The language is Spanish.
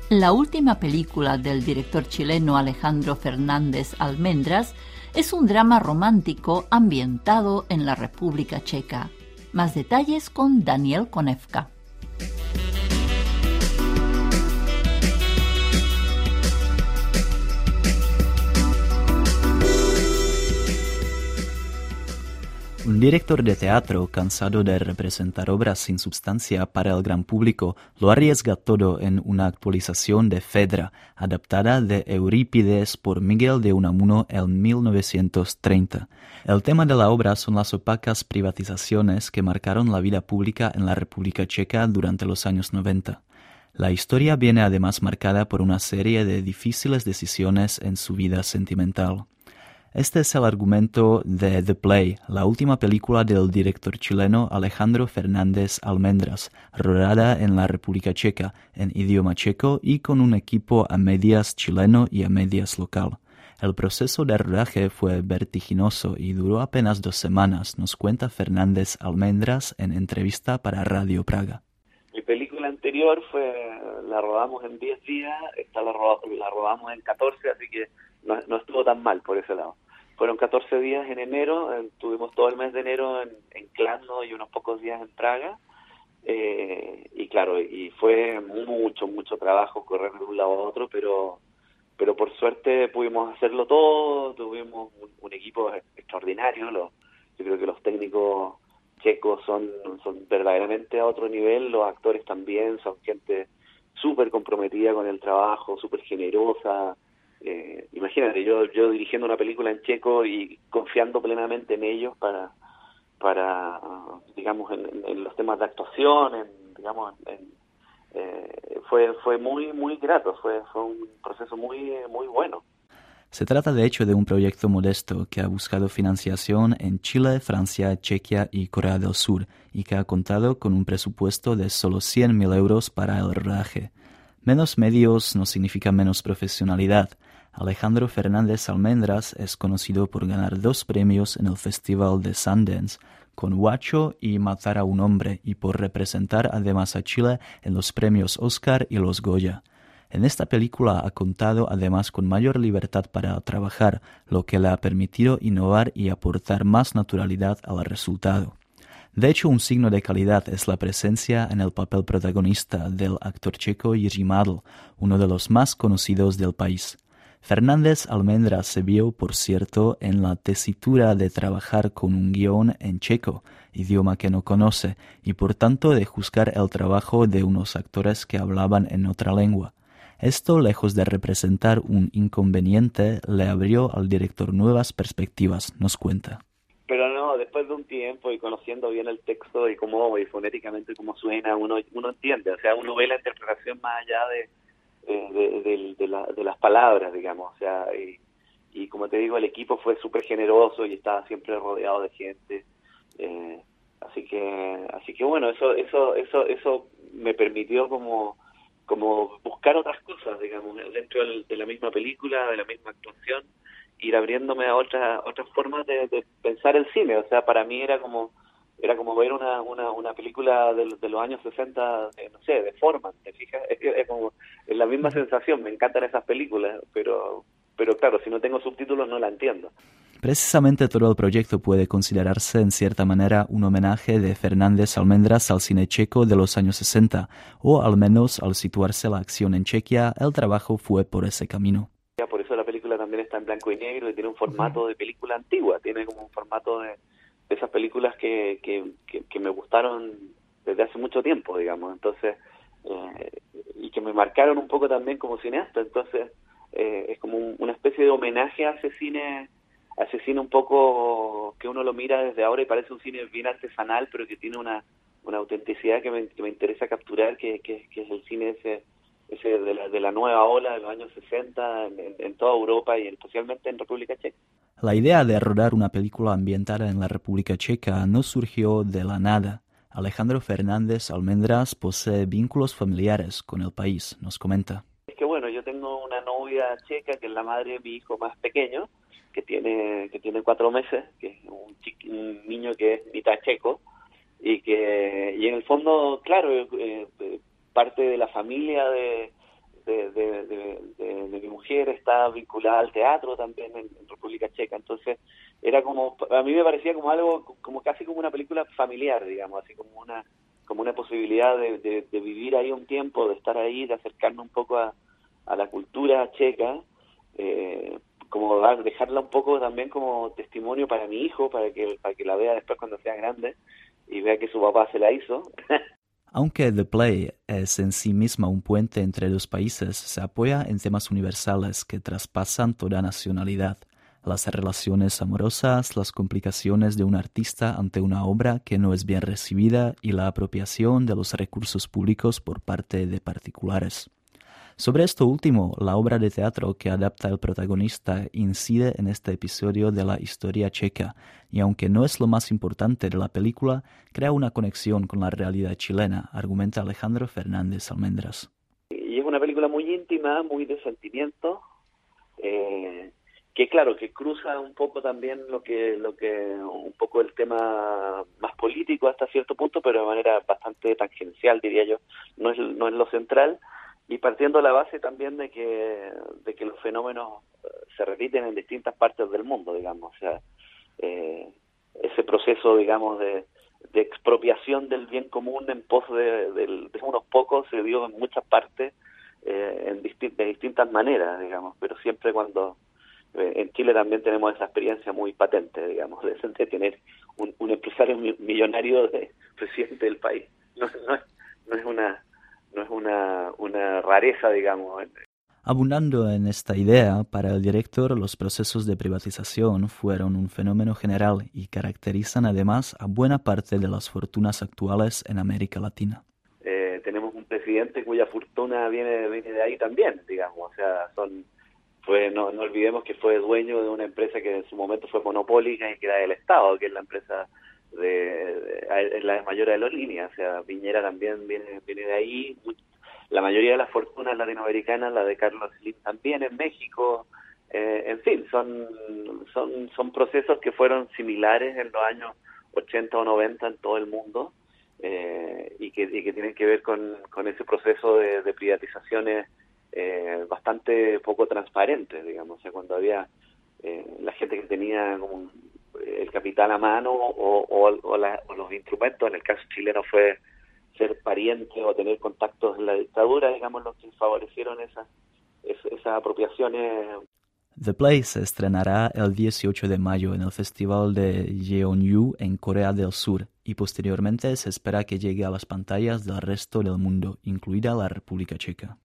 La última película del director chileno Alejandro Fernández Almendras es un drama romántico ambientado en la República Checa. Más detalles con Daniel Konevka. Un director de teatro, cansado de representar obras sin substancia para el gran público, lo arriesga todo en una actualización de Fedra, adaptada de Eurípides por Miguel de Unamuno en 1930. El tema de la obra son las opacas privatizaciones que marcaron la vida pública en la República Checa durante los años 90. La historia viene además marcada por una serie de difíciles decisiones en su vida sentimental. Este es el argumento de The Play, la última película del director chileno Alejandro Fernández Almendras, rodada en la República Checa, en idioma checo y con un equipo a medias chileno y a medias local. El proceso de rodaje fue vertiginoso y duró apenas 2 semanas, nos cuenta Fernández Almendras en entrevista para Radio Praga. Mi película anterior la rodamos en 10 días, esta la rodamos en 14, así que no estuvo tan mal por ese lado. Fueron 14 días en enero, tuvimos todo el mes de enero en Kladno y unos pocos días en Praga. Y claro, y fue mucho trabajo correr de un lado a otro, pero por suerte pudimos hacerlo todo, tuvimos un equipo extraordinario. Yo creo que los técnicos checos son verdaderamente a otro nivel, los actores también, son gente súper comprometida con el trabajo, súper generosa. Imagínate, yo dirigiendo una película en checo y confiando plenamente en ellos para digamos, en los temas de actuación, fue muy grato, fue un proceso muy bueno. Se trata de hecho de un proyecto modesto que ha buscado financiación en Chile, Francia, Chequia y Corea del Sur y que ha contado con un presupuesto de solo 100.000 euros para el rodaje. Menos medios no significa menos profesionalidad. Alejandro Fernández Almendras es conocido por ganar 2 premios en el Festival de Sundance con Huacho y Matar a un hombre y por representar además a Chile en los premios Oscar y los Goya. En esta película ha contado además con mayor libertad para trabajar, lo que le ha permitido innovar y aportar más naturalidad al resultado. De hecho, un signo de calidad es la presencia en el papel protagonista del actor checo Jiří Mádl, uno de los más conocidos del país. Fernández Almendras se vio, por cierto, en la tesitura de trabajar con un guión en checo, idioma que no conoce, y por tanto de juzgar el trabajo de unos actores que hablaban en otra lengua. Esto, lejos de representar un inconveniente, le abrió al director nuevas perspectivas, nos cuenta. Pero no, después de un tiempo y conociendo bien el texto y cómo y fonéticamente cómo suena, uno entiende, o sea, uno ve la interpretación más allá de las palabras, digamos, o sea, y como te digo, el equipo fue súper generoso y estaba siempre rodeado de gente, así que bueno, eso me permitió como buscar otras cosas, digamos, dentro de la misma película, de la misma actuación, ir abriéndome a otras formas de pensar el cine. O sea, para mí era como ver una película de los años 60, no sé, de Forman, ¿te fijas? Es la misma sensación, me encantan esas películas, pero claro, si no tengo subtítulos no la entiendo. Precisamente todo el proyecto puede considerarse en cierta manera un homenaje de Fernández Almendras al cine checo de los años 60, o al menos al situarse la acción en Chequia, el trabajo fue por ese camino. Por eso la película también está en blanco y negro y tiene un formato de película antigua, tiene como un formato de esas películas que me gustaron desde hace mucho tiempo, digamos, entonces, y que me marcaron un poco también como cineasta, entonces es como una especie de homenaje a ese cine un poco que uno lo mira desde ahora y parece un cine bien artesanal, pero que tiene una autenticidad que me interesa capturar, que es el cine ese de la nueva ola de los años 60 en toda Europa y especialmente en República Checa. La idea de rodar una película ambientada en la República Checa no surgió de la nada. Alejandro Fernández Almendras posee vínculos familiares con el país, nos comenta. Es que bueno, yo tengo una novia checa que es la madre de mi hijo más pequeño, que tiene 4 meses, que es un niño que es mitad checo, y en el fondo, claro, parte de la familia de de mi mujer está vinculada al teatro también en República Checa, entonces era como, a mí me parecía como algo, como casi como una película familiar, digamos, así como una posibilidad de vivir ahí un tiempo, de estar ahí, de acercarme un poco a la cultura checa, como dejarla un poco también como testimonio para mi hijo, para que la vea después cuando sea grande y vea que su papá se la hizo. Aunque The Play es en sí misma un puente entre dos países, se apoya en temas universales que traspasan toda nacionalidad. Las relaciones amorosas, las complicaciones de un artista ante una obra que no es bien recibida y la apropiación de los recursos públicos por parte de particulares. Sobre esto último, la obra de teatro que adapta el protagonista incide en este episodio de la historia checa y aunque no es lo más importante de la película, crea una conexión con la realidad chilena, argumenta Alejandro Fernández Almendras. Y es una película muy íntima, muy de sentimiento, que claro, que cruza un poco también lo que un poco el tema más político hasta cierto punto, pero de manera bastante tangencial, diría yo, no es lo central. Y partiendo de la base también de que los fenómenos se repiten en distintas partes del mundo, digamos, o sea, ese proceso, digamos, de expropiación del bien común en pos de unos pocos se dio en muchas partes, de distintas maneras, digamos, pero siempre cuando en Chile también tenemos esa experiencia muy patente, digamos, de tener un empresario millonario de presidente del país. No es una rareza, digamos. Abundando en esta idea, para el director los procesos de privatización fueron un fenómeno general y caracterizan además a buena parte de las fortunas actuales en América Latina. Tenemos un presidente cuya fortuna viene de ahí también, digamos, o sea, no olvidemos que fue dueño de una empresa que en su momento fue monopólica y que era del Estado, que es la empresa es la mayor aerolínea, o sea, Piñera también viene de ahí, la mayoría de las fortunas latinoamericanas, la de Carlos Slim también en México, en fin, son procesos que fueron similares en los años 80 o 90 en todo el mundo, y que tienen que ver con ese proceso de privatizaciones bastante poco transparentes, digamos, o sea, cuando había la gente que tenía como el capital a mano o los instrumentos, en el caso chileno fue ser pariente o tener contactos en la dictadura, digamos, los que favorecieron esas apropiaciones. The Play se estrenará el 18 de mayo en el Festival de Jeonju en Corea del Sur y posteriormente se espera que llegue a las pantallas del resto del mundo, incluida la República Checa.